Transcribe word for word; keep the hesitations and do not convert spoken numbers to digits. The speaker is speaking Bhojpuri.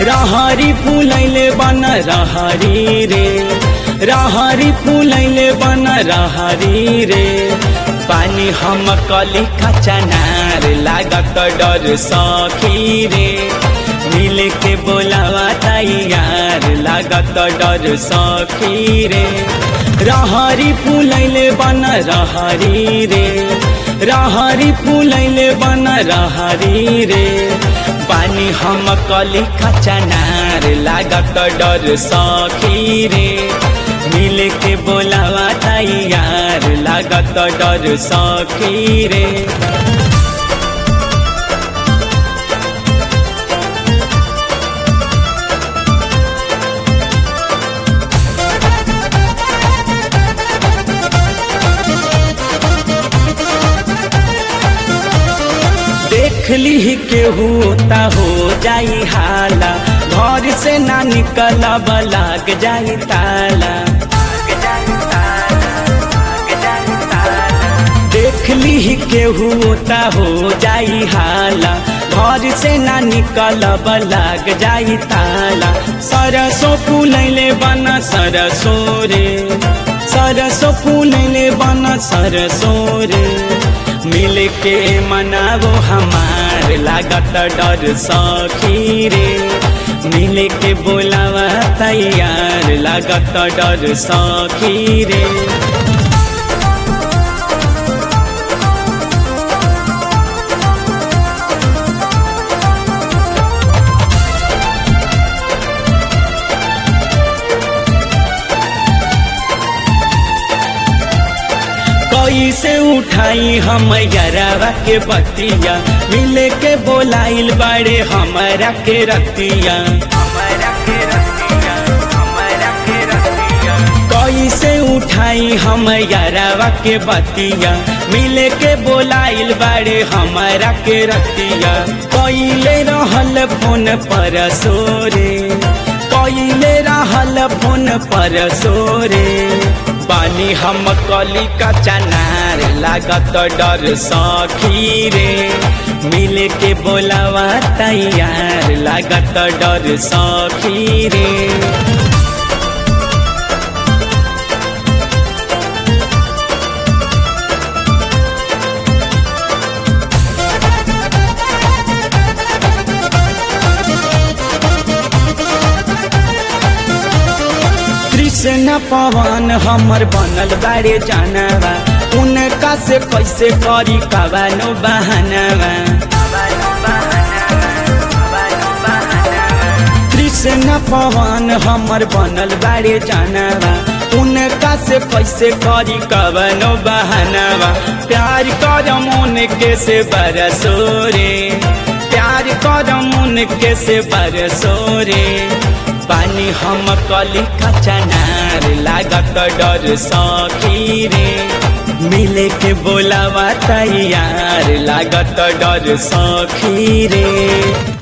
रहरी फुलैले बन रहरी रे रहरी फुलैले बन रहरी रे पानी हम कली खचनार लागत डर सखी रे मिल के बोलावा तैयार लागत डर सखी रे रहरी फुलैले बन रहरी रे रहरी फुलैले बन रहरी रे पानी हम कली खचनार लागत डर सखी रे मिल के बोलावा तैयार लागत डर सखी रे। देखली केहू ता हो जाई हाला घर से ना निकलब लाग जाई ताला देखली केहू ता हो जाई हाला घर से ना निकलब लाग जाई ताला सरसों फूलैले बन सरसों रे सरसों फूलैले बन सरसों रे मिल के मनावो हमार लागत डर सखी रे मिल के बोलावा तैयार लागत डर सखी रे। कैसे उठाई हम यारावा के बतिया मिल के बोलाइल बड़े हमारा के रतिया कैसे उठाई हम यारावा के बतिया मिल के बोलाइल बड़े हमारा के रतिया कैले रहल फोन पर सोरे कैले रहल फोन पर सोरे पानी हम कली का चनार लागत डर सखी रे मिल के बोलावा तैयार लागत डर सखी रे। कृष्ण पवन हमर बनल बारे जानवा उनका से कैसे करी कबानो बहानवा कृष्ण पवन हमर बनल बारे जानवा उनका से कैसे करी कबानो बहानवा प्यार कर मन के से बरसो रे प्यार कर मन के से बरसो रे पानी हम कली खचनार लागत डर सखी रे मिल के बोलावा तैयार लागत डर सखी रे।